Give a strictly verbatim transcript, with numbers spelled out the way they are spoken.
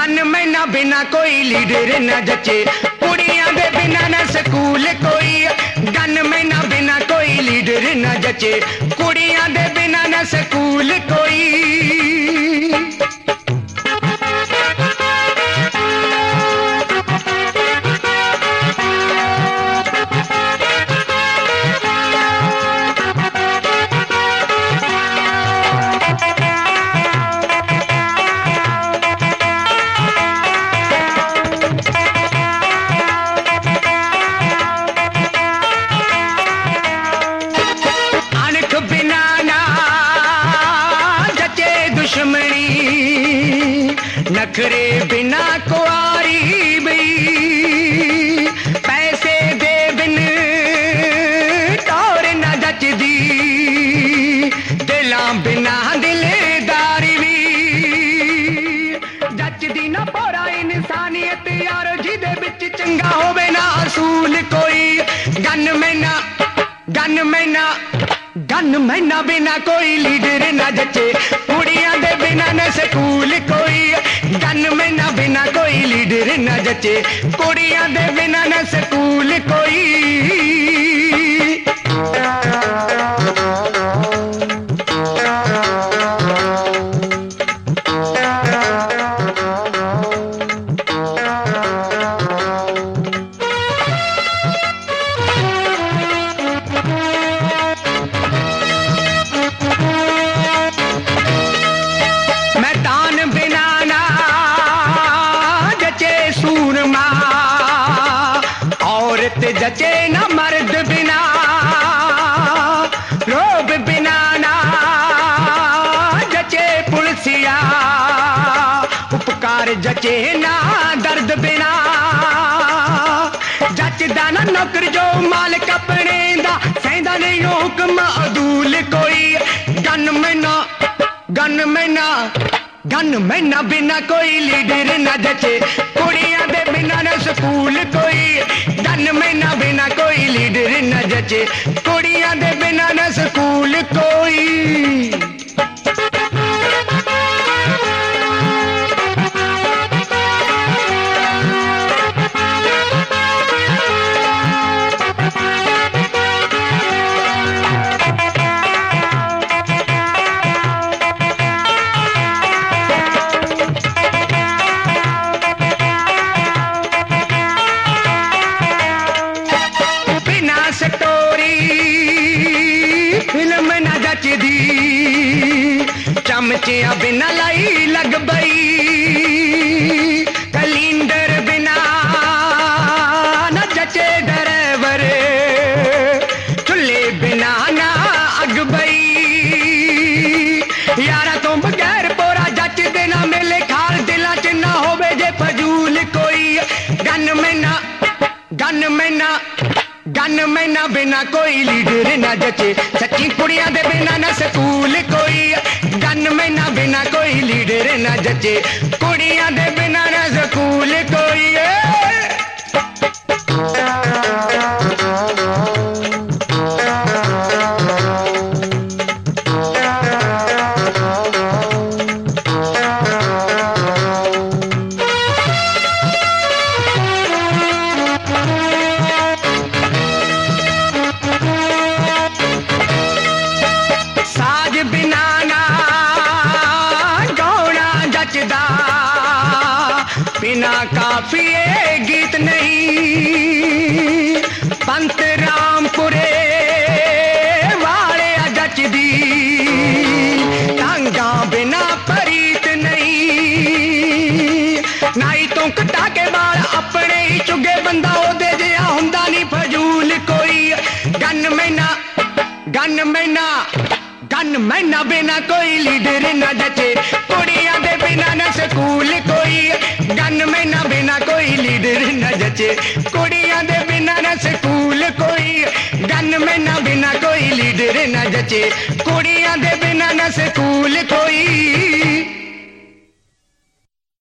Gun मैना बिना कोई लीडर न जचे, कुड़ियां दे बिना न स्कूल कोई, गन मैना बिना कोई लीडर न जचे, कुड़ियां दे बिना न स्कूल कोई। नखरे बिना कुआरी बई, पैसे दे बिन टौर न जचदी, दिलां बिना दिलदारी भी जचदी ना पोरा इंसानियत यारो जिदे बिच चंगा होवे ना असूल कोई। गन मैना गन मैना गन मैना बिना कोई लीडर न जचे, कुड़ियां दे बिना न स्कूल कोई, गन मैना बिना कोई लीडर न जचे, कुड़ियां दे बिना न स्कूल कोई। जचे ना मर्द बिना, रोब बिना ना जचे पुलसिया, उपकार जचे ना दर्द बिना, जचदा ना नौकर जो मालिक अपने दा, सैंदा नहीं हुक्म अदूल कोई। गन मैना गन मैना गन मैना बिना कोई लीडर न जचे, कुड़ियां दे बिना न स्कूल कोई, गन मैना बिना कोई लीडर न जचे, कुड़ियां दे बिना न स्कूल कोई। चमचिया बिना लाई लग बई, कैलेंडर बिना न जचे ड्राइवर, चुल्ले बिना ना अग बई, यारा तो बगैर पोरा जच देना मेले खाल दिला च ना होवे जे फजूल कोई। गन मैना गन मैना गन मैना बिना कोई लीडर न जचे, सच्ची कुड़ियां दे बिना न स्कूल कोई, गन मैना बिना कोई लीडर न जचे, कुड़ियां दे बिना न स्कूल कोई। बिना काफिए गीत नहीं, पंत रामपुरे वाले जचदी, टांगा बिना परीत नहीं, नाई तो कटा के बाल अपने ही चुगे बंदा ओदे जिहा हुंदा नहीं फजूल कोई। गन मैना गन मैना गन मैना बिना कोई लीडर न जचे, कुड़ियां दे बिना न स्कूल कोई, गन मैना बिना कोई लीडर न जचे, कुड़ियां दे बिना न स्कूल कोई, गन मैना बिना कोई लीडर न जचे, कुड़ियां दे बिना न स्कूल कोई।